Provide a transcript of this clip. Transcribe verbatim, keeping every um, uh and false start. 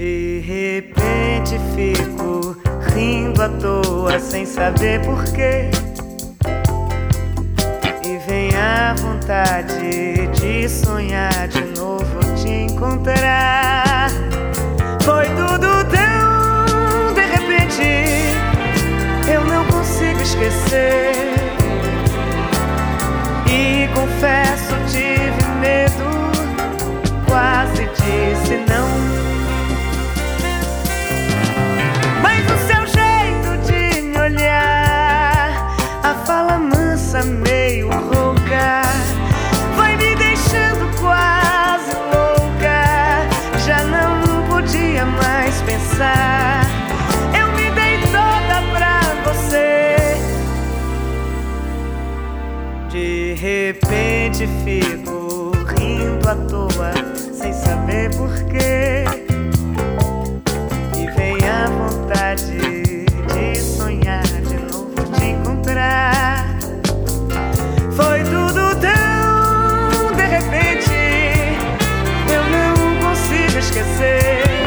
De repente fico rindo à toa sem saber porquê, e vem a vontade de sonhar de novo te encontrar. Foi tudo tão de repente, eu não consigo esquecer. E confesso, tive medo, quase disse não. Mas o seu jeito de me olhar, a fala mansa meio rouca, vai me deixando quase louca. Já não podia mais pensar, eu me dei toda pra você. De repente fico rindo à toa sem saber porquê, e vem a vontade de sonhar de novo te encontrar. Foi tudo tão de repente, eu não consigo esquecer.